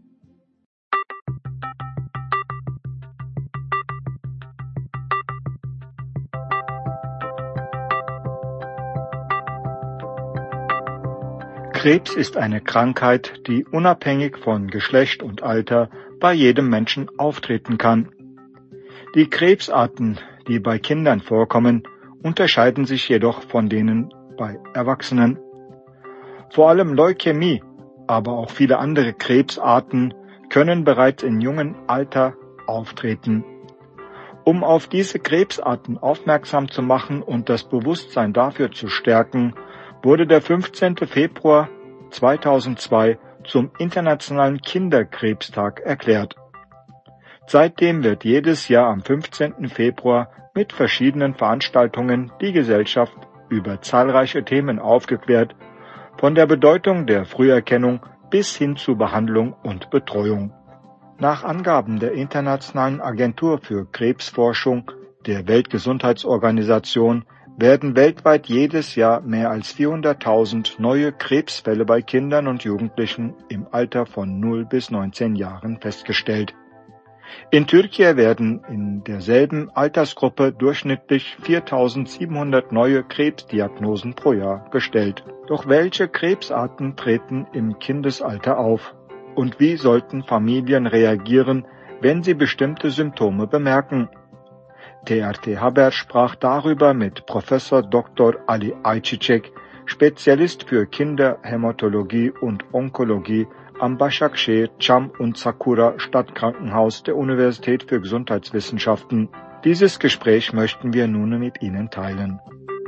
Krebs ist eine Krankheit, die unabhängig von Geschlecht und Alter bei jedem Menschen auftreten kann. Die Krebsarten, die bei Kindern vorkommen, unterscheiden sich jedoch von denen bei Erwachsenen. Vor allem Leukämie aber auch viele andere Krebsarten können bereits in jungem Alter auftreten. Um auf diese Krebsarten aufmerksam zu machen und das Bewusstsein dafür zu stärken, wurde der 15. Februar 2002 zum Internationalen Kinderkrebstag erklärt. Seitdem wird jedes Jahr am 15. Februar mit verschiedenen Veranstaltungen die Gesellschaft über zahlreiche Themen aufgeklärt, von der Bedeutung der Früherkennung bis hin zu Behandlung und Betreuung. Nach Angaben der Internationalen Agentur für Krebsforschung der Weltgesundheitsorganisation werden weltweit jedes Jahr mehr als 400.000 neue Krebsfälle bei Kindern und Jugendlichen im Alter von 0 bis 19 Jahren festgestellt. In Türkei werden in derselben Altersgruppe durchschnittlich 4.700 neue Krebsdiagnosen pro Jahr gestellt. Doch welche Krebsarten treten im Kindesalter auf? Und wie sollten Familien reagieren, wenn sie bestimmte Symptome bemerken? TRT Haber sprach darüber mit Professor Dr. Ali Ayçiçek, Spezialist für Kinderhämatologie und Onkologie am Başakşehir Çam und Sakura Stadtkrankenhaus der Universität für Gesundheitswissenschaften. Dieses Gespräch möchten wir nun mit Ihnen teilen.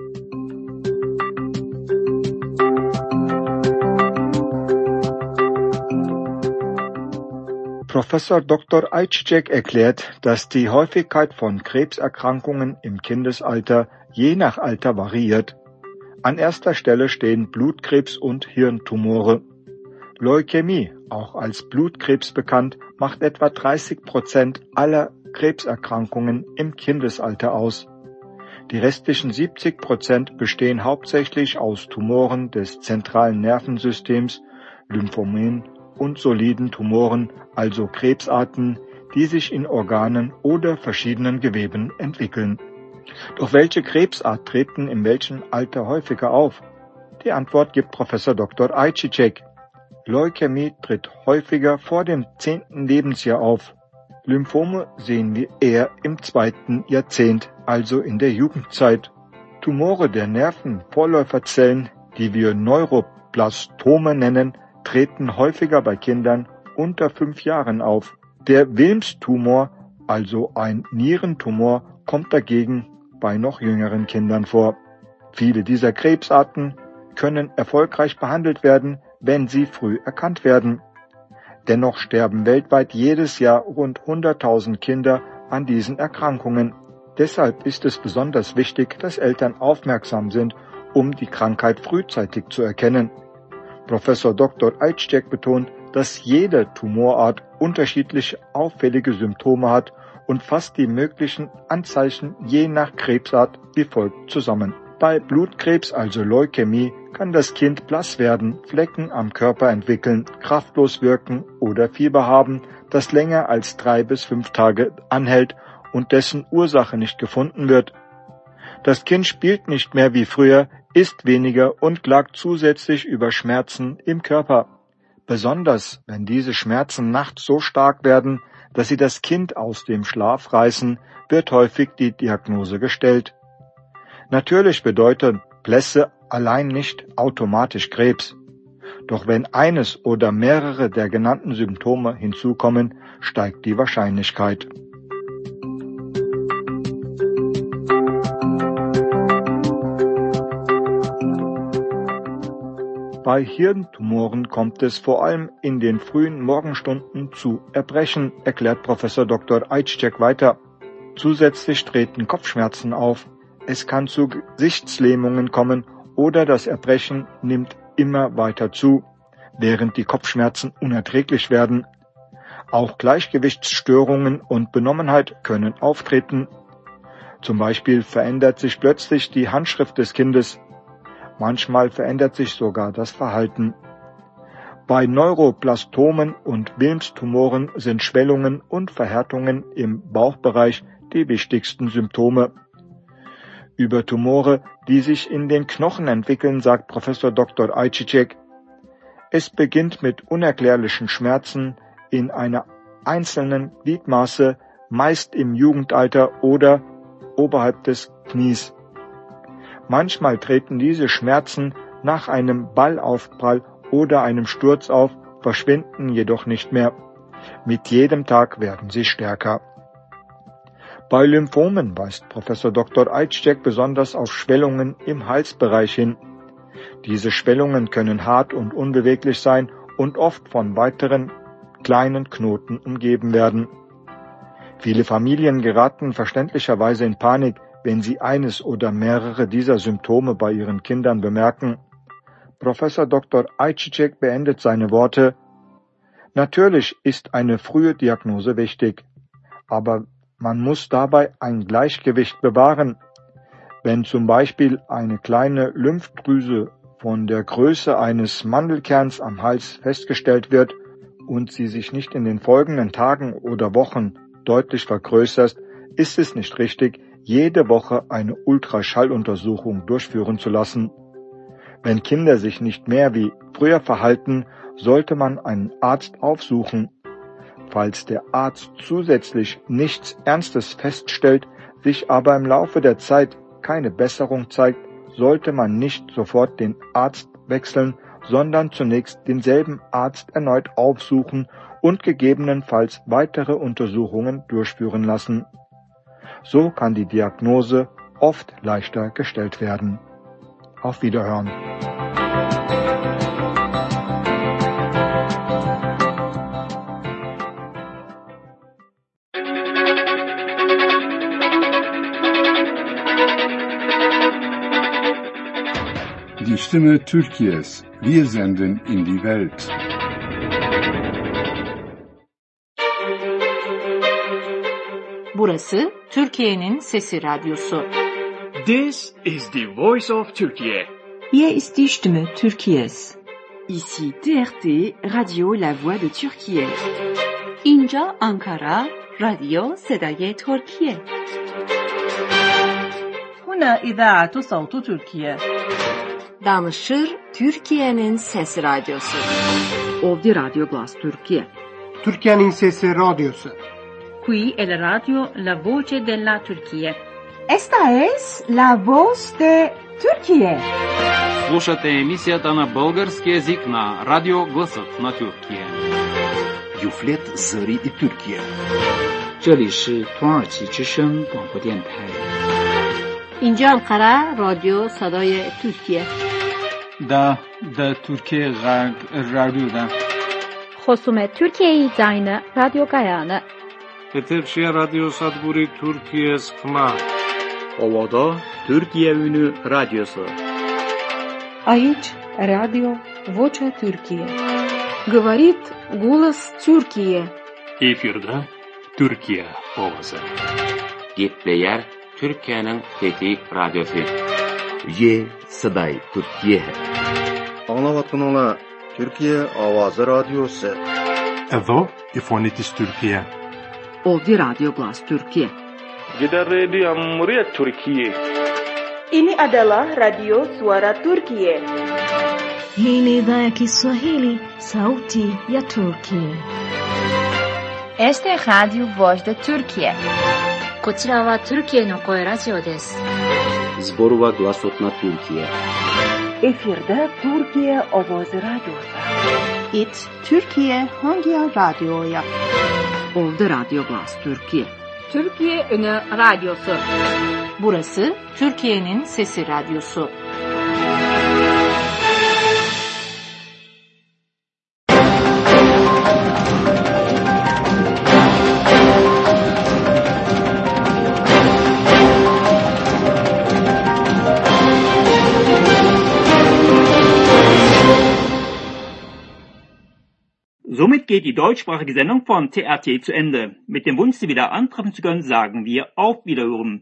Professor Dr. Ayçiçek erklärt, dass die Häufigkeit von Krebserkrankungen im Kindesalter je nach Alter variiert. An erster Stelle stehen Blutkrebs und Hirntumore. Leukämie, auch als Blutkrebs bekannt, macht etwa 30% aller Krebserkrankungen im Kindesalter aus. Die restlichen 70% bestehen hauptsächlich aus Tumoren des zentralen Nervensystems, Lymphomen und soliden Tumoren, also Krebsarten, die sich in Organen oder verschiedenen Geweben entwickeln. Doch welche Krebsart treten in welchem Alter häufiger auf? Die Antwort gibt Professor Dr. Ayçiçek. Leukämie tritt häufiger vor dem 10. Lebensjahr auf. Lymphome sehen wir eher im 2. Jahrzehnt, also in der Jugendzeit. Tumore der Nervenvorläuferzellen, die wir Neuroblastome nennen, treten häufiger bei Kindern unter 5 Jahren auf. Der Wilms-Tumor, also ein Nierentumor, kommt dagegen bei noch jüngeren Kindern vor. Viele dieser Krebsarten können erfolgreich behandelt werden, wenn sie früh erkannt werden. Dennoch sterben weltweit jedes Jahr rund 100.000 Kinder an diesen Erkrankungen. Deshalb ist es besonders wichtig, dass Eltern aufmerksam sind, um die Krankheit frühzeitig zu erkennen. Professor Dr. Ayçiçek betont, dass jede Tumorart unterschiedliche auffällige Symptome hat und fasst die möglichen Anzeichen je nach Krebsart wie folgt zusammen. Bei Blutkrebs, also Leukämie, kann das Kind blass werden, Flecken am Körper entwickeln, kraftlos wirken oder Fieber haben, das länger als 3 bis 5 Tage anhält und dessen Ursache nicht gefunden wird. Das Kind spielt nicht mehr wie früher, isst weniger und klagt zusätzlich über Schmerzen im Körper. Besonders wenn diese Schmerzen nachts so stark werden, dass sie das Kind aus dem Schlaf reißen, wird häufig die Diagnose gestellt. Natürlich bedeuten Blässe allein nicht automatisch Krebs. Doch wenn eines oder mehrere der genannten Symptome hinzukommen, steigt die Wahrscheinlichkeit. Bei Hirntumoren kommt es vor allem in den frühen Morgenstunden zu Erbrechen, erklärt Professor Dr. Ayçiçek weiter. Zusätzlich treten Kopfschmerzen auf. Es kann zu Gesichtslähmungen kommen oder das Erbrechen nimmt immer weiter zu, während die Kopfschmerzen unerträglich werden. Auch Gleichgewichtsstörungen und Benommenheit können auftreten. Zum Beispiel verändert sich plötzlich die Handschrift des Kindes. Manchmal verändert sich sogar das Verhalten. Bei Neuroblastomen und Wilms-Tumoren sind Schwellungen und Verhärtungen im Bauchbereich die wichtigsten Symptome. Über Tumore, die sich in den Knochen entwickeln, sagt Professor Dr. Ayçiçek. Es beginnt mit unerklärlichen Schmerzen in einer einzelnen Gliedmaße, meist im Jugendalter oder oberhalb des Knies. Manchmal treten diese Schmerzen nach einem Ballaufprall oder einem Sturz auf, verschwinden jedoch nicht mehr. Mit jedem Tag werden sie stärker. Bei Lymphomen weist Professor Dr. Ajcek besonders auf Schwellungen im Halsbereich hin. Diese Schwellungen können hart und unbeweglich sein und oft von weiteren kleinen Knoten umgeben werden. Viele Familien geraten verständlicherweise in Panik, wenn sie eines oder mehrere dieser Symptome bei ihren Kindern bemerken. Professor Dr. Ajcek beendet seine Worte: Natürlich ist eine frühe Diagnose wichtig, aber man muss dabei ein Gleichgewicht bewahren. Wenn zum Beispiel eine kleine Lymphdrüse von der Größe eines Mandelkerns am Hals festgestellt wird und sie sich nicht in den folgenden Tagen oder Wochen deutlich vergrößert, ist es nicht richtig, jede Woche eine Ultraschalluntersuchung durchführen zu lassen. Wenn Kinder sich nicht mehr wie früher verhalten, sollte man einen Arzt aufsuchen. Falls der Arzt zusätzlich nichts Ernstes feststellt, sich aber im Laufe der Zeit keine Besserung zeigt, sollte man nicht sofort den Arzt wechseln, sondern zunächst denselben Arzt erneut aufsuchen und gegebenenfalls weitere Untersuchungen durchführen lassen. So kann die Diagnose oft leichter gestellt werden. Auf Wiederhören. Die Stimme Türkiye's. Wir senden in die Welt. Burası Türkiye'nin Sesi Radyosu. This is the voice of Turkey. Hier ist die Stimme Türkiye's. Ici TRT, Radio La Voix de Türkiye. اینجا آنکارا رادیو صدای ترکیه. هنا إذاعة صوت تركيا. Danışır Türkiye'nin Sesi Radyosu. Ovdi Radio Glas Türkiye. Türkiye'nin Sesi Radyosu. Qui è la radio La Voce della Turquía. Esta es La Voz de Türkiye. Слушате емисията на български език на Радио Гласът на Тюркия. Юфлет Зари и Türkiye. 这里是土耳其之声广播电台。 اینجا انقره رادیو صدای ترکیه. دا ترکیه رادیو da. خصوم ترکیه زاین رادیو گایانه. Eterşehir Radyo Sadburi Türkiye Skma. Ovada Türkiye Ünü Radyosu. Aici Radio Vocea Türkiye. Говорит голос Türkiye. Efirde Türkiye Ovası. Gepleyer Türkiye'nin Fethi Radyosu. Ye Saday Türkiye. Anlavatınla Türkiye Avazı Radyosu. Evo İfonitis Türkiye. Ovdi Radio Glas Türkiye. Gidan Radio Muryat Türkiye. Ini adalah Radio Suara Turkiye. Hii ni idhaa ya Kiswahili, Sauti ya Turkiye. Este es Radio Voz de Turkiye. こちらはトルキエの声ラジオです。 Zborova Glasot na Türkiye. Efirde Türkiye Ovoz Radyosu. It Türkiye Hangi Radyo'ya? Ovdi Radio Glas Türkiye. Türkiye Ünü Radyosu. Burası Türkiye'nin Sesi Radyosu. Somit geht die deutschsprachige Sendung von TRT zu Ende. Mit dem Wunsch, Sie wieder antreffen zu können, sagen wir auf Wiederhören.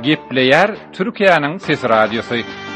Gepleyer Türkiye'nin Ses Radyosu.